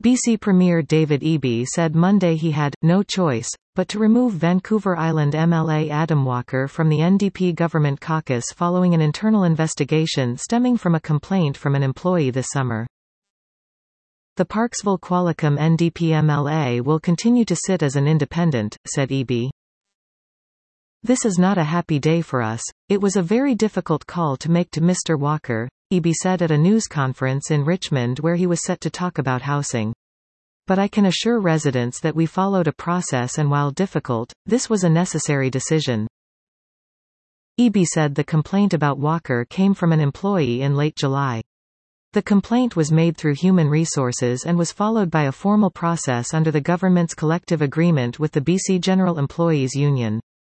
BC Premier David Eby said Monday he had no choice but to remove Vancouver Island MLA Adam Walker from the NDP government caucus following an internal investigation stemming from a complaint from an employee this summer. The Parksville-Qualicum NDP MLA will continue to sit as an independent, said Eby. This is not a happy day for us. It was a very difficult call to make to Mr. Walker, Eby said at a news conference in Richmond where he was set to talk about housing. But I can assure residents that we followed a process and while difficult, this was a necessary decision. Eby said the complaint about Walker came from an employee in late July. The complaint was made through Human Resources and was followed by a formal process under the government's collective agreement with the BC General Employees Union.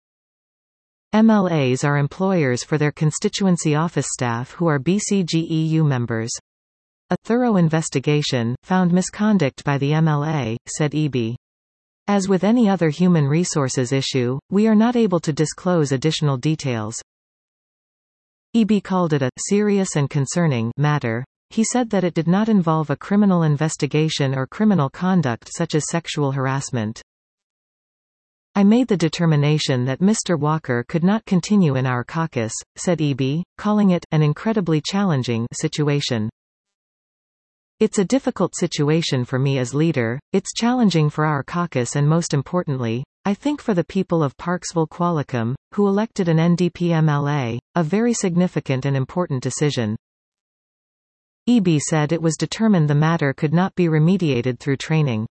MLAs are employers for their constituency office staff who are BCGEU members. A thorough investigation found misconduct by the MLA, said Eby. As with any other human resources issue, we are not able to disclose additional details. Eby called it a serious and concerning matter. He said that it did not involve a criminal investigation or criminal conduct such as sexual harassment. I made the determination that Mr. Walker could not continue in our caucus, said Eby, calling it an incredibly challenging situation. It's a difficult situation for me as leader, it's challenging for our caucus and most importantly, I think for the people of Parksville-Qualicum, who elected an NDP MLA, a very significant and important decision. Eby said it was determined the matter could not be remediated through training.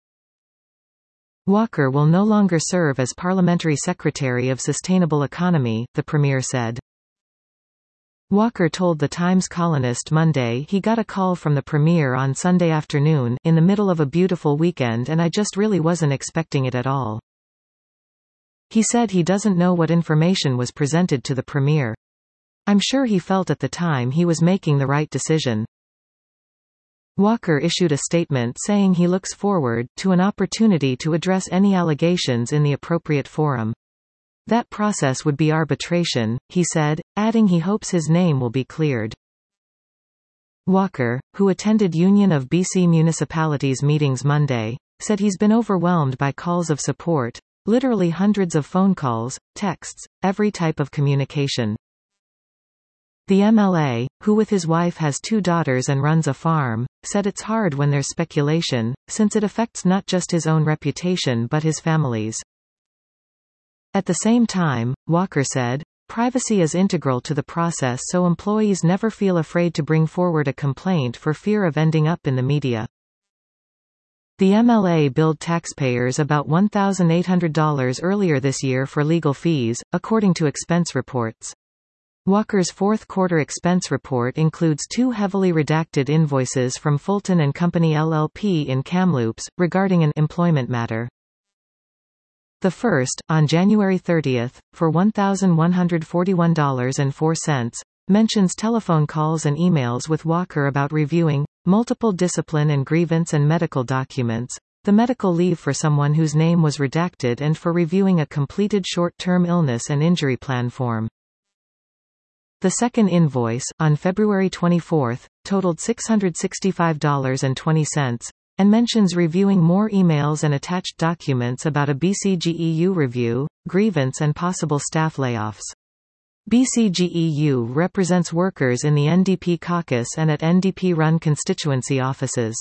Walker will no longer serve as Parliamentary Secretary of Sustainable Economy, the Premier said. Walker told the Times columnist Monday he got a call from the Premier on Sunday afternoon in the middle of a beautiful weekend and I just really wasn't expecting it at all. He said he doesn't know what information was presented to the Premier. I'm sure he felt at the time he was making the right decision. Walker issued a statement saying he looks forward to an opportunity to address any allegations in the appropriate forum. That process would be arbitration, he said, adding he hopes his name will be cleared. Walker, who attended Union of BC Municipalities meetings Monday, said he's been overwhelmed by calls of support, literally hundreds of phone calls, texts, every type of communication. The MLA, who with his wife has 2 daughters and runs a farm, said it's hard when there's speculation, since it affects not just his own reputation but his family's. At the same time, Walker said, privacy is integral to the process so employees never feel afraid to bring forward a complaint for fear of ending up in the media. The MLA billed taxpayers about $1,800 earlier this year for legal fees, according to expense reports. Walker's fourth quarter expense report includes 2 heavily redacted invoices from Fulton & Company LLP in Kamloops, regarding an employment matter. The first, on January 30, for $1,141.04, mentions telephone calls and emails with Walker about reviewing multiple discipline and grievance and medical documents, the medical leave for someone whose name was redacted and for reviewing a completed short-term illness and injury plan form. The second invoice, on February 24, totaled $665.20, and mentions reviewing more emails and attached documents about a BCGEU review, grievance and possible staff layoffs. BCGEU represents workers in the NDP caucus and at NDP-run constituency offices.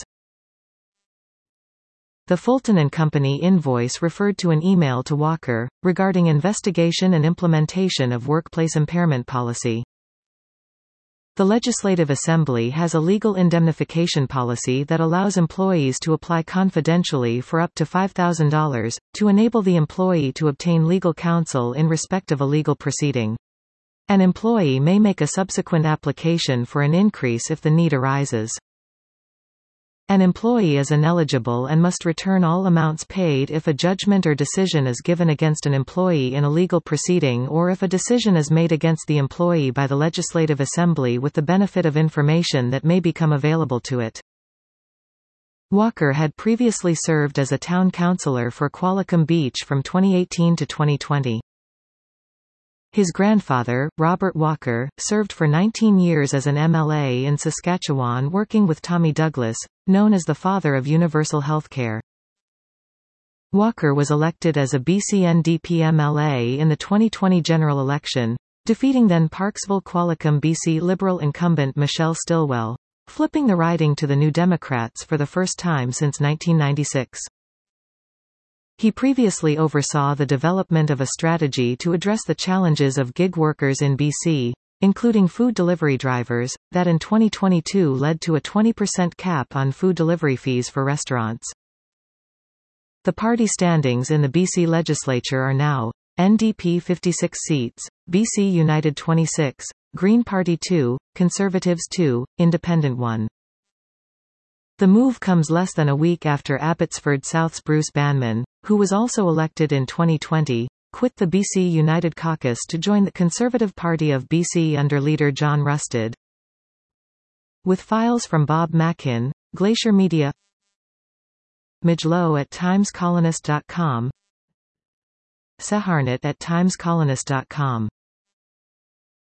The Fulton & Company invoice referred to an email to Walker, regarding investigation and implementation of workplace impairment policy. The Legislative Assembly has a legal indemnification policy that allows employees to apply confidentially for up to $5,000, to enable the employee to obtain legal counsel in respect of a legal proceeding. An employee may make a subsequent application for an increase if the need arises. An employee is ineligible and must return all amounts paid if a judgment or decision is given against an employee in a legal proceeding or if a decision is made against the employee by the Legislative Assembly with the benefit of information that may become available to it. Walker had previously served as a town councillor for Qualicum Beach from 2018 to 2020. His grandfather, Robert Walker, served for 19 years as an MLA in Saskatchewan working with Tommy Douglas, known as the father of universal healthcare. Walker was elected as a BC NDP MLA in the 2020 general election, defeating then Parksville-Qualicum BC Liberal incumbent Michelle Stilwell, flipping the riding to the New Democrats for the first time since 1996. He previously oversaw the development of a strategy to address the challenges of gig workers in BC, including food delivery drivers, that in 2022 led to a 20% cap on food delivery fees for restaurants. The party standings in the BC legislature are now NDP 56 seats, BC United 26, Green Party 2, Conservatives 2, Independent 1. The move comes less than a week after Abbotsford South's Bruce Banman, who was also elected in 2020, quit the BC United Caucus to join the Conservative Party of BC under leader John Rustad. With files from Bob Mackin, Glacier Media, Mijlo at timescolonist.com, Seharnat at timescolonist.com.